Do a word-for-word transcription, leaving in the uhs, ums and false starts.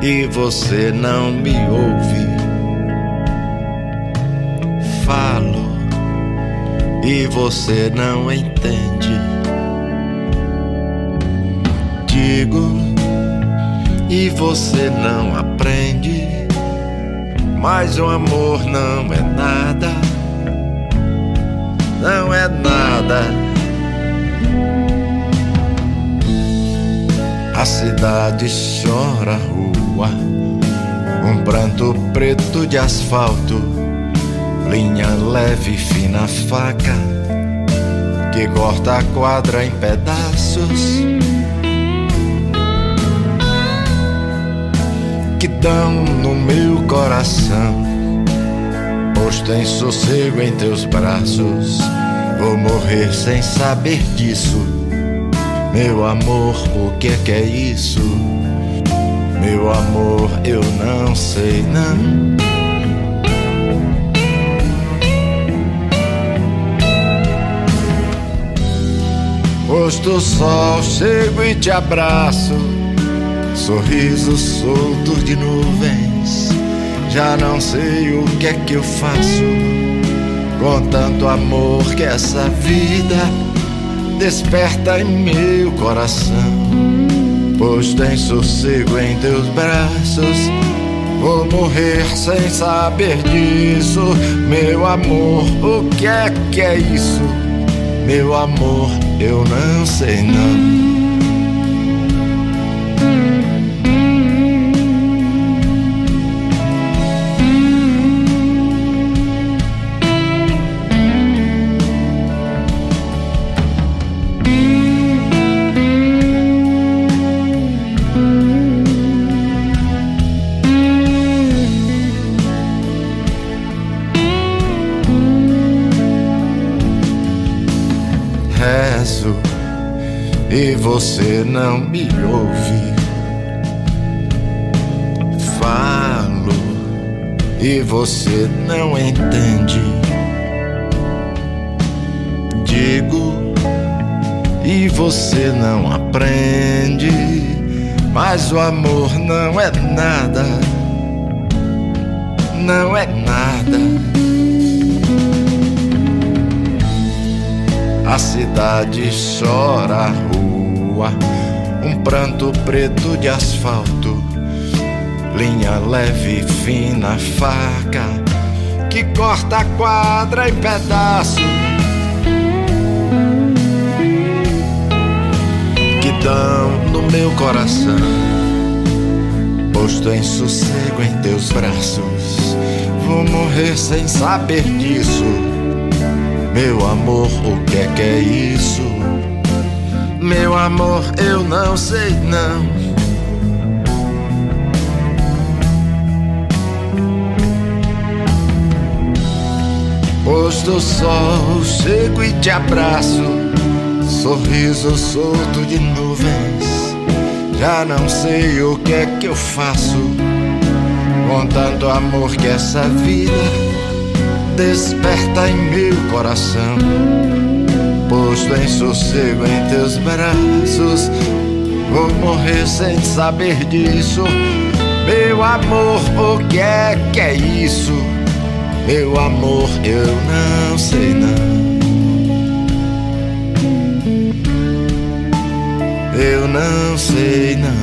e você não me ouve. Falo e você não entende. Digo e você não aprende. Mas o amor não é nada, não é nada. A cidade chora a rua, um pranto preto de asfalto, linha leve e fina faca que corta a quadra em pedaços, que dão no meu coração. Pois tem sossego em teus braços, vou morrer sem saber disso. Meu amor, o que é que é isso? Meu amor, eu não sei não. Posto sol, chego e te abraço, sorriso solto de nuvens. Já não sei o que é que eu faço com tanto amor que essa vida desperta em meu coração. Pois tem sossego em teus braços, vou morrer sem saber disso. Meu amor, o que é que é isso? Meu amor, eu não sei não. Rezo e você não me ouve. Falo e você não entende. Digo e você não aprende. Mas o amor não é nada, não é nada. A cidade chora a rua, um pranto preto de asfalto, linha leve e fina faca que corta a quadra em pedaços, que dão no meu coração. Posto em sossego em teus braços, vou morrer sem saber disso. Meu amor, o que é que é isso? Meu amor, eu não sei não. Posto o sol, chego e te abraço, sorriso solto de nuvens. Já não sei o que é que eu faço com tanto amor que essa vida desperta em meu coração. Posto em sossego em teus braços, vou morrer sem saber disso. Meu amor, o que é que é isso? Meu amor, eu não sei não. Eu não sei não.